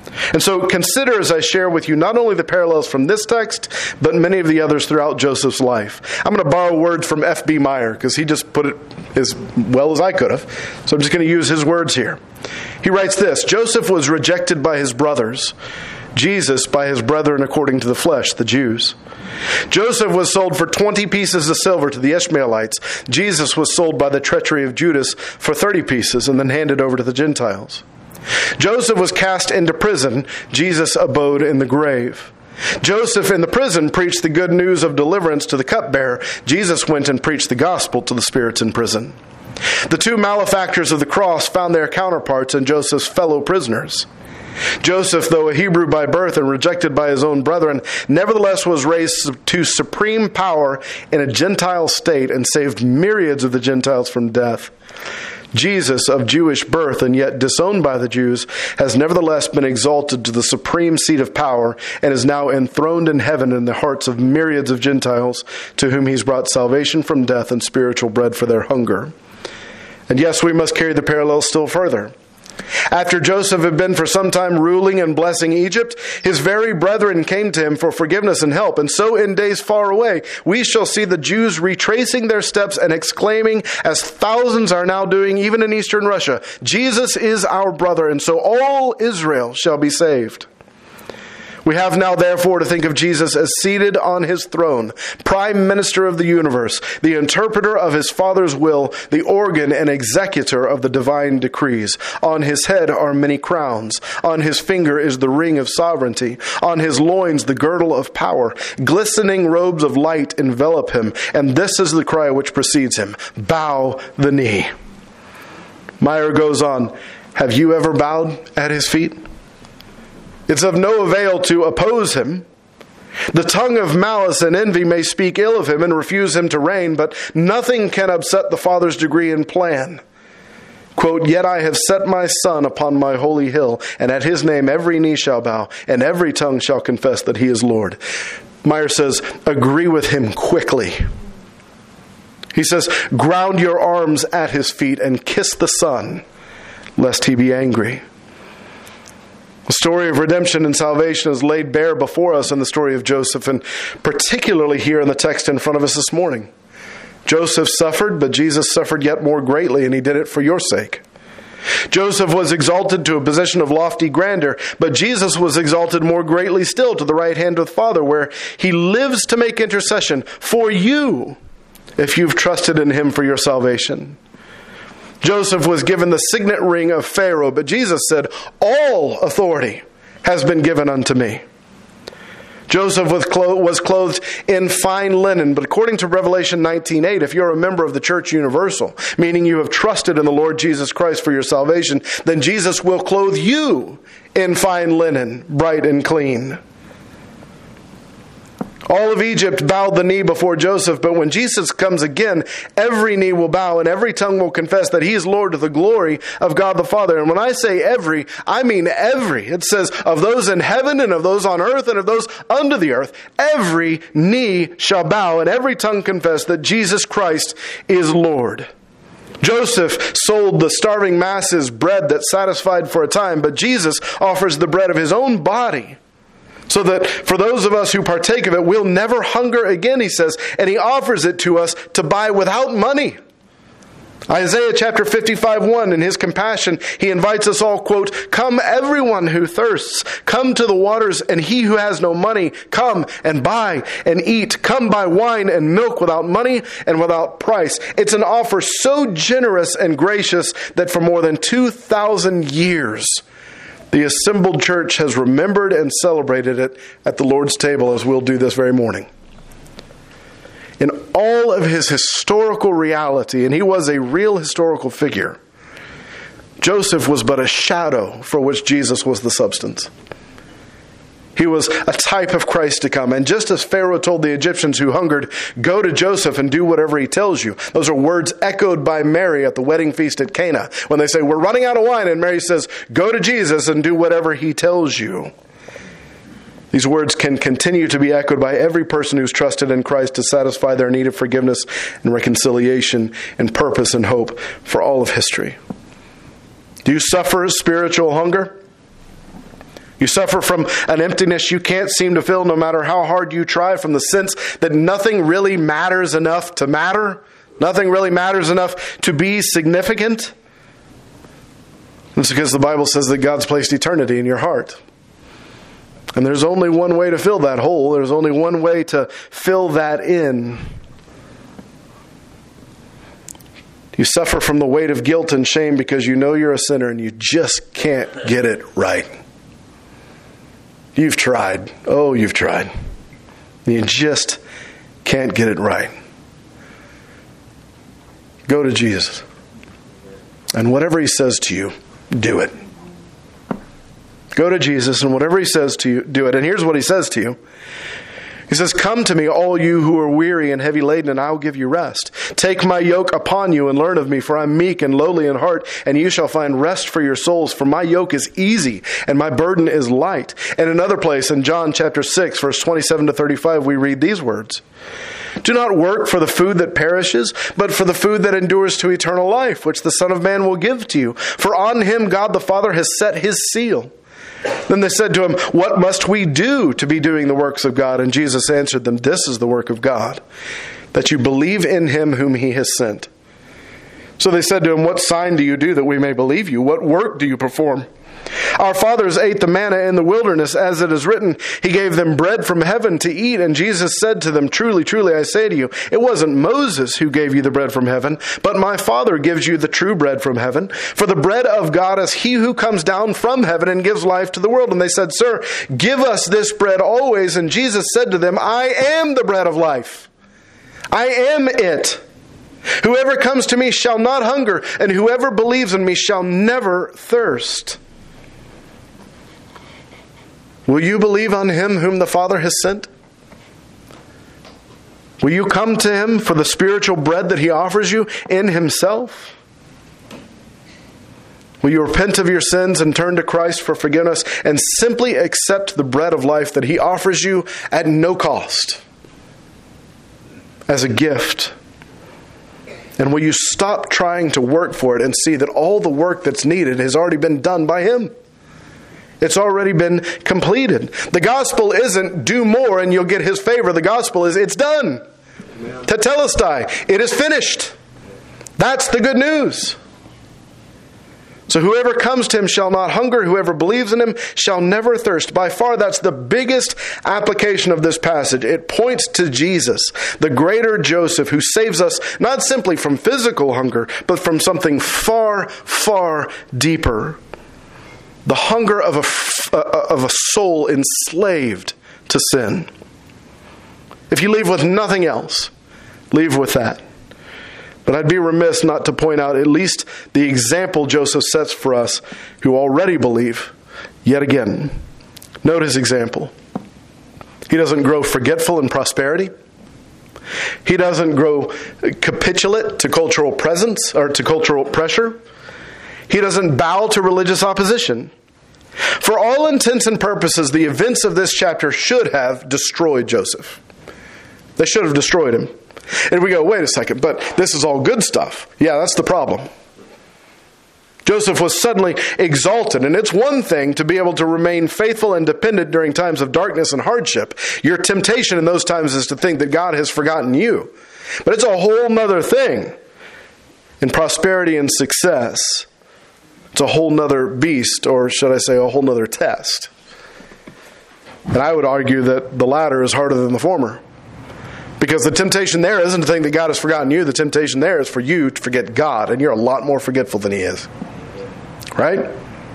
A: And so consider as I share with you not only the parallels from this text, but many of the others throughout Joseph's life. I'm going to borrow words from F B Meyer because he just put it as well as I could have. So I'm just going to use his words here. He writes this: Joseph was rejected by his brothers, Jesus by his brethren according to the flesh, the Jews. Joseph was sold for twenty pieces of silver to the Ishmaelites. Jesus was sold by the treachery of Judas for thirty pieces and then handed over to the Gentiles. Joseph was cast into prison. Jesus abode in the grave. Joseph in the prison preached the good news of deliverance to the cupbearer. Jesus went and preached the gospel to the spirits in prison. The two malefactors of the cross found their counterparts in Joseph's fellow prisoners. Joseph, though a Hebrew by birth and rejected by his own brethren, nevertheless was raised to supreme power in a Gentile state and saved myriads of the Gentiles from death. Jesus, of Jewish birth and yet disowned by the Jews, has nevertheless been exalted to the supreme seat of power and is now enthroned in heaven in the hearts of myriads of Gentiles, to whom he's brought salvation from death and spiritual bread for their hunger. And yes, we must carry the parallels still further. After Joseph had been for some time ruling and blessing Egypt, his very brethren came to him for forgiveness and help. And so in days far away, we shall see the Jews retracing their steps and exclaiming, as thousands are now doing even in eastern Russia, Jesus is our brother, and so all Israel shall be saved. We have now, therefore, to think of Jesus as seated on his throne, prime minister of the universe, the interpreter of his Father's will, the organ and executor of the divine decrees. On his head are many crowns. On his finger is the ring of sovereignty. On his loins the girdle of power. Glistening robes of light envelop him. And this is the cry which precedes him: bow the knee. Meyer goes on, have you ever bowed at his feet? It's of no avail to oppose him. The tongue of malice and envy may speak ill of him and refuse him to reign, but nothing can upset the Father's decree and plan. Quote, yet I have set my Son upon my holy hill, and at his name every knee shall bow, and every tongue shall confess that he is Lord. Meyer says, agree with him quickly. He says, ground your arms at his feet and kiss the Son, lest he be angry. The story of redemption and salvation is laid bare before us in the story of Joseph, and particularly here in the text in front of us this morning. Joseph suffered, but Jesus suffered yet more greatly, and he did it for your sake. Joseph was exalted to a position of lofty grandeur, but Jesus was exalted more greatly still to the right hand of the Father, where he lives to make intercession for you if you've trusted in him for your salvation. Joseph was given the signet ring of Pharaoh, but Jesus said, all authority has been given unto me. Joseph was, clo- was clothed in fine linen, but according to Revelation nineteen eight, if you're a member of the Church Universal, meaning you have trusted in the Lord Jesus Christ for your salvation, then Jesus will clothe you in fine linen, bright and clean. All of Egypt bowed the knee before Joseph, but when Jesus comes again, every knee will bow and every tongue will confess that he is Lord to the glory of God the Father. And when I say every, I mean every. It says of those in heaven and of those on earth and of those under the earth, every knee shall bow and every tongue confess that Jesus Christ is Lord. Joseph sold the starving masses bread that satisfied for a time, but Jesus offers the bread of his own body, so that for those of us who partake of it, we'll never hunger again, he says. And he offers it to us to buy without money. Isaiah chapter fifty-five one, in his compassion, he invites us all, quote, come everyone who thirsts, come to the waters, and he who has no money, come and buy and eat. Come buy wine and milk without money and without price. It's an offer so generous and gracious that for more than two thousand years, the assembled church has remembered and celebrated it at the Lord's table, as we'll do this very morning. In all of his historical reality, and he was a real historical figure, Joseph was but a shadow for which Jesus was the substance. He was a type of Christ to come. And just as Pharaoh told the Egyptians who hungered, go to Joseph and do whatever he tells you. Those are words echoed by Mary at the wedding feast at Cana, when they say, we're running out of wine. And Mary says, go to Jesus and do whatever he tells you. These words can continue to be echoed by every person who's trusted in Christ to satisfy their need of forgiveness and reconciliation and purpose and hope for all of history. Do you suffer spiritual hunger? You suffer from an emptiness you can't seem to fill no matter how hard you try, from the sense that nothing really matters enough to matter. Nothing really matters enough to be significant. It's because the Bible says that God's placed eternity in your heart. And there's only one way to fill that hole. There's only one way to fill that in. You suffer from the weight of guilt and shame because you know you're a sinner and you just can't get it right. You've tried. Oh, you've tried. You just can't get it right. Go to Jesus. And whatever He says to you, do it. Go to Jesus, and whatever He says to you, do it. And here's what He says to you. He says, "Come to me, all you who are weary and heavy laden, and I will give you rest. Take my yoke upon you and learn of me, for I am meek and lowly in heart, and you shall find rest for your souls. For my yoke is easy, and my burden is light." And another place, in John chapter six, verse twenty-seven to thirty-five, we read these words. "Do not work for the food that perishes, but for the food that endures to eternal life, which the Son of Man will give to you. For on Him God the Father has set His seal." Then they said to Him, "What must we do to be doing the works of God?" And Jesus answered them, "This is the work of God, that you believe in Him whom He has sent." So they said to Him, "What sign do you do that we may believe you? What work do you perform? Our fathers ate the manna in the wilderness, as it is written, He gave them bread from heaven to eat." And Jesus said to them, "Truly, truly, I say to you, it wasn't Moses who gave you the bread from heaven, but my Father gives you the true bread from heaven. For the bread of God is He who comes down from heaven and gives life to the world." And they said, "Sir, give us this bread always." And Jesus said to them, "I am the bread of life. I am it. Whoever comes to me shall not hunger, and whoever believes in me shall never thirst." Will you believe on Him whom the Father has sent? Will you come to Him for the spiritual bread that He offers you in Himself? Will you repent of your sins and turn to Christ for forgiveness and simply accept the bread of life that He offers you at no cost as a gift? And will you stop trying to work for it and see that all the work that's needed has already been done by Him? It's already been completed. The gospel isn't do more and you'll get His favor. The gospel is it's done. Amen. Tetelestai. It is finished. That's the good news. So whoever comes to Him shall not hunger. Whoever believes in Him shall never thirst. By far, that's the biggest application of this passage. It points to Jesus, the greater Joseph, who saves us not simply from physical hunger, but from something far, far deeper. The hunger of a, of a soul enslaved to sin. If you leave with nothing else, leave with that. But I'd be remiss not to point out at least the example Joseph sets for us who already believe. Yet again, note his example. He doesn't grow forgetful in prosperity. He doesn't grow capitulate to cultural presence or to cultural pressure. He doesn't bow to religious opposition. For all intents and purposes, the events of this chapter should have destroyed Joseph. They should have destroyed him. And we go, wait a second, but this is all good stuff. Yeah, that's the problem. Joseph was suddenly exalted, and it's one thing to be able to remain faithful and dependent during times of darkness and hardship. Your temptation in those times is to think that God has forgotten you. But it's a whole nother thing in prosperity and success. It's a whole nother beast, or should I say a whole nother test. And I would argue that the latter is harder than the former. Because the temptation there isn't to think that God has forgotten you. The temptation there is for you to forget God. And you're a lot more forgetful than He is. Right?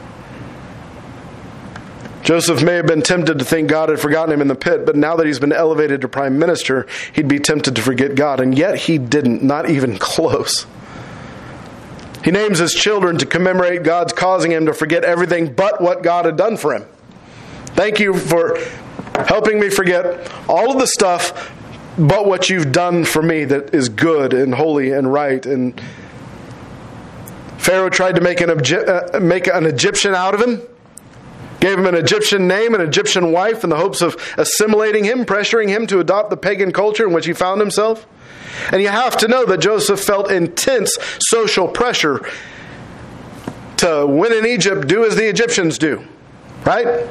A: Joseph may have been tempted to think God had forgotten him in the pit, but now that he's been elevated to prime minister, he'd be tempted to forget God. And yet he didn't, not even close. He names his children to commemorate God's causing him to forget everything but what God had done for him. Thank you for helping me forget all of the stuff but what you've done for me that is good and holy and right. And Pharaoh tried to make an, uh, make an Egyptian out of him. Gave him an Egyptian name, an Egyptian wife, in the hopes of assimilating him, pressuring him to adopt the pagan culture in which he found himself. And you have to know that Joseph felt intense social pressure to, when in Egypt, do as the Egyptians do. Right?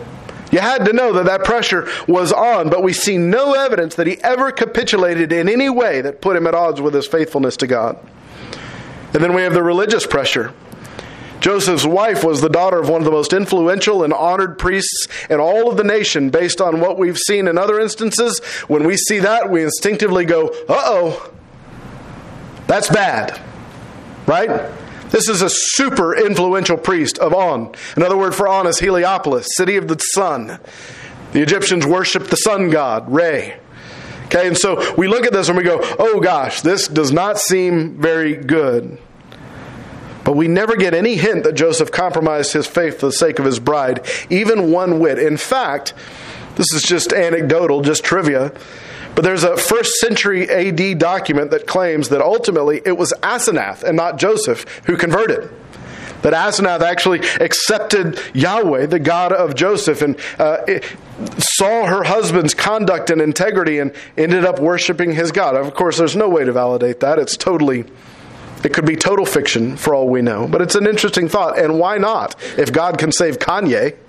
A: You had to know that that pressure was on, but we see no evidence that he ever capitulated in any way that put him at odds with his faithfulness to God. And then we have the religious pressure. Joseph's wife was the daughter of one of the most influential and honored priests in all of the nation. Based on what we've seen in other instances, when we see that, we instinctively go, uh-oh, that's bad, right? This is a super influential priest of On. Another word for On is Heliopolis, city of the sun. The Egyptians worshiped the sun god, Re. Okay, and so we look at this and we go, oh gosh, this does not seem very good. But we never get any hint that Joseph compromised his faith for the sake of his bride, even one whit. In fact, this is just anecdotal, just trivia, but there's a first century A D document that claims that ultimately it was Asenath and not Joseph who converted. That Asenath actually accepted Yahweh, the God of Joseph, and uh, it, saw her husband's conduct and integrity and ended up worshiping his God. Of course, there's no way to validate that. It's totally, it could be total fiction for all we know. But it's an interesting thought. And why not? If God can save Kanye,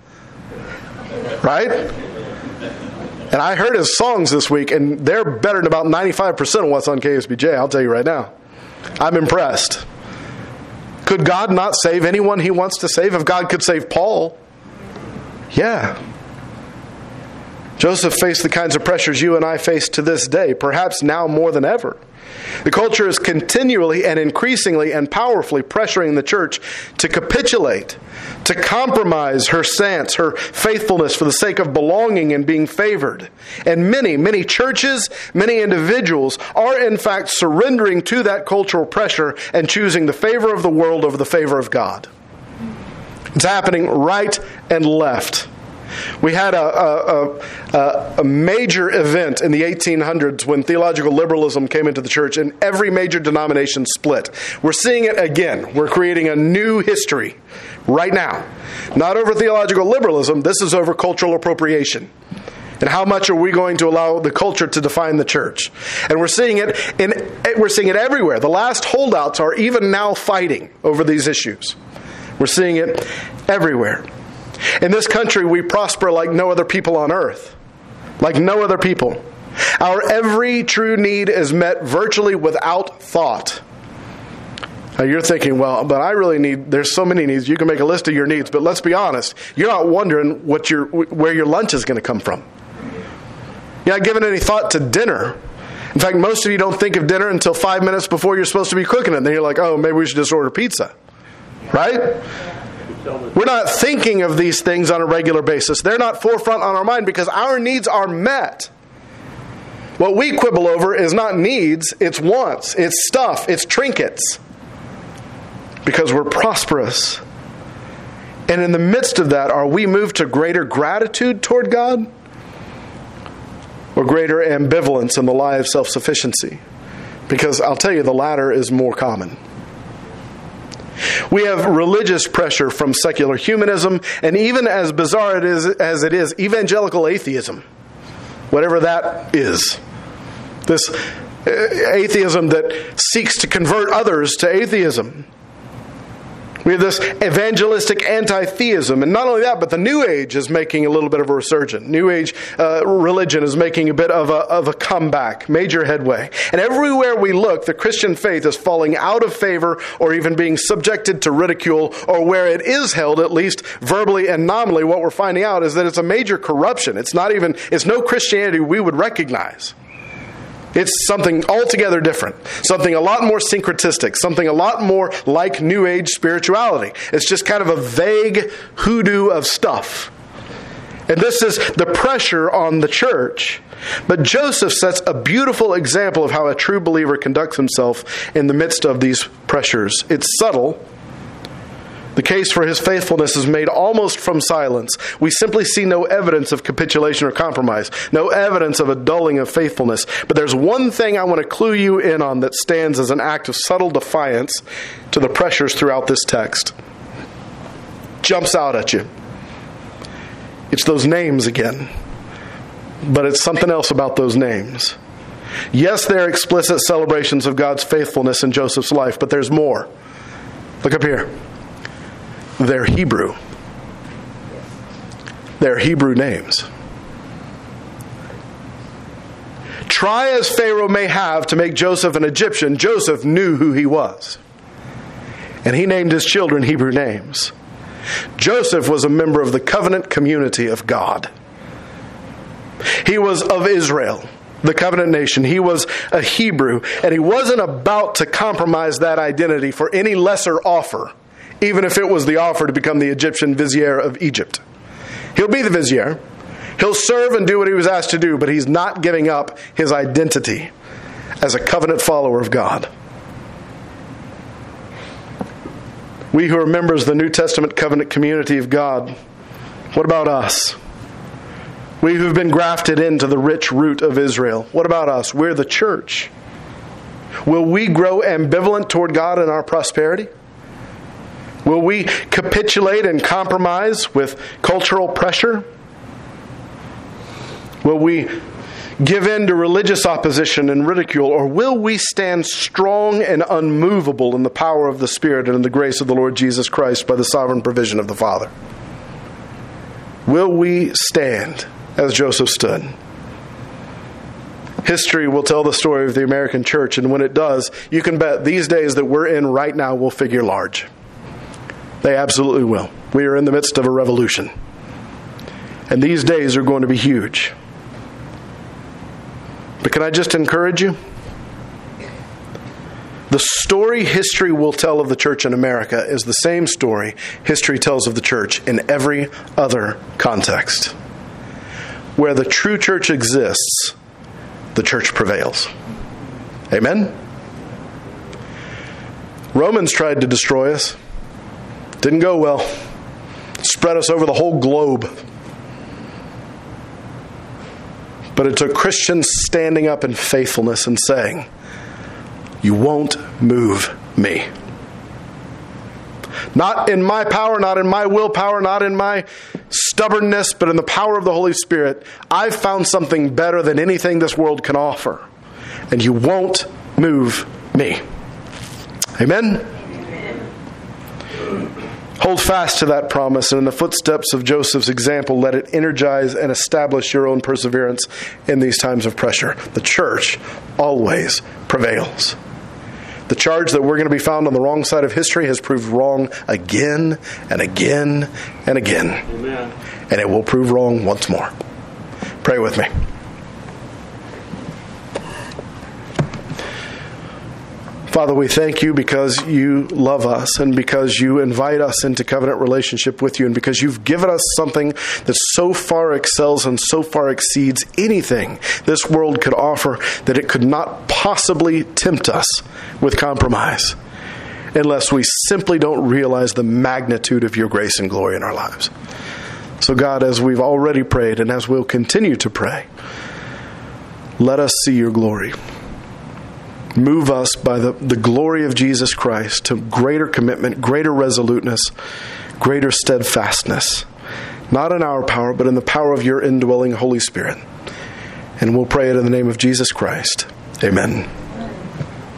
A: right? And I heard his songs this week, and they're better than about ninety-five percent of what's on K S B J, I'll tell you right now. I'm impressed. Could God not save anyone he wants to save? If God could save Paul, yeah. Joseph faced the kinds of pressures you and I face to this day, perhaps now more than ever. The culture is continually and increasingly and powerfully pressuring the church to capitulate, to compromise her stance, her faithfulness for the sake of belonging and being favored. And many, many churches, many individuals are in fact surrendering to that cultural pressure and choosing the favor of the world over the favor of God. It's happening right and left. We had a, a, a, a major event in the eighteen hundreds when theological liberalism came into the church and every major denomination split. We're seeing it again. We're creating a new history right now. Not over theological liberalism. This is over cultural appropriation. And how much are we going to allow the culture to define the church? And we're seeing it in we're seeing it everywhere. The last holdouts are even now fighting over these issues. We're seeing it everywhere. In this country, we prosper like no other people on earth. Like no other people. Our every true need is met virtually without thought. Now you're thinking, well, but I really need, there's so many needs. You can make a list of your needs, but let's be honest. You're not wondering what your, where your lunch is going to come from. You're not giving any thought to dinner. In fact, most of you don't think of dinner until five minutes before you're supposed to be cooking it. And then you're like, oh, maybe we should just order pizza. Right? We're not thinking of these things on a regular basis. They're not forefront on our mind because our needs are met. What we quibble over is not needs, it's wants, it's stuff, it's trinkets. Because we're prosperous. And in the midst of that, are we moved to greater gratitude toward God? Or greater ambivalence in the lie of self-sufficiency? Because I'll tell you, the latter is more common. We have religious pressure from secular humanism, and even as bizarre it is, as it is, evangelical atheism. Whatever that is. This atheism that seeks to convert others to atheism. We have this evangelistic anti-theism. And not only that, but the New Age is making a little bit of a resurgence. New Age uh, religion is making a bit of a, of a comeback, major headway. And everywhere we look, the Christian faith is falling out of favor or even being subjected to ridicule, or where it is held, at least verbally and nominally, what we're finding out is that it's a major corruption. It's not even, it's no Christianity we would recognize. It's something altogether different. Something a lot more syncretistic. Something a lot more like New Age spirituality. It's just kind of a vague hoodoo of stuff. And this is the pressure on the church. But Joseph sets a beautiful example of how a true believer conducts himself in the midst of these pressures. It's subtle. The case for his faithfulness is made almost from silence. We simply see no evidence of capitulation or compromise, no evidence of a dulling of faithfulness. But there's one thing I want to clue you in on that stands as an act of subtle defiance to the pressures throughout this text. Jumps out at you. It's those names again. But it's something else about those names. Yes, they're explicit celebrations of God's faithfulness in Joseph's life, but there's more. Look up here. They're Hebrew. They're Hebrew names. Try as Pharaoh may have to make Joseph an Egyptian, Joseph knew who he was. And he named his children Hebrew names. Joseph was a member of the covenant community of God. He was of Israel, the covenant nation. He was a Hebrew, and he wasn't about to compromise that identity for any lesser offer, even if it was the offer to become the Egyptian vizier of Egypt. He'll be the vizier. He'll serve and do what he was asked to do, but he's not giving up his identity as a covenant follower of God. We who are members of the New Testament covenant community of God, what about us? We who've been grafted into the rich root of Israel, what about us? We're the church. Will we grow ambivalent toward God in our prosperity? Will we capitulate and compromise with cultural pressure? Will we give in to religious opposition and ridicule, or will we stand strong and unmovable in the power of the Spirit and in the grace of the Lord Jesus Christ by the sovereign provision of the Father? Will we stand as Joseph stood? History will tell the story of the American church, and when it does, you can bet these days that we're in right now will figure large. They absolutely will. We are in the midst of a revolution. And these days are going to be huge. But can I just encourage you? The story history will tell of the church in America is the same story history tells of the church in every other context. Where the true church exists, the church prevails. Amen? Romans tried to destroy us. Didn't go well. Spread us over the whole globe. But it took Christians standing up in faithfulness and saying, "You won't move me." Not in my power, not in my willpower, not in my stubbornness, but in the power of the Holy Spirit. I've found something better than anything this world can offer. And you won't move me. Amen? Hold fast to that promise, and in the footsteps of Joseph's example, let it energize and establish your own perseverance in these times of pressure. The church always prevails. The charge that we're going to be found on the wrong side of history has proved wrong again and again and again. Amen. And it will prove wrong once more. Pray with me. Father, we thank you because you love us and because you invite us into covenant relationship with you and because you've given us something that so far excels and so far exceeds anything this world could offer that it could not possibly tempt us with compromise unless we simply don't realize the magnitude of your grace and glory in our lives. So God, as we've already prayed and as we'll continue to pray, let us see your glory. Move us by the, the glory of Jesus Christ to greater commitment, greater resoluteness, greater steadfastness. Not in our power, but in the power of your indwelling Holy Spirit. And we'll pray it in the name of Jesus Christ. Amen.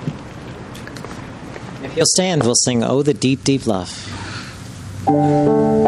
B: If you'll stand, we'll sing, "Oh, the Deep, Deep Love."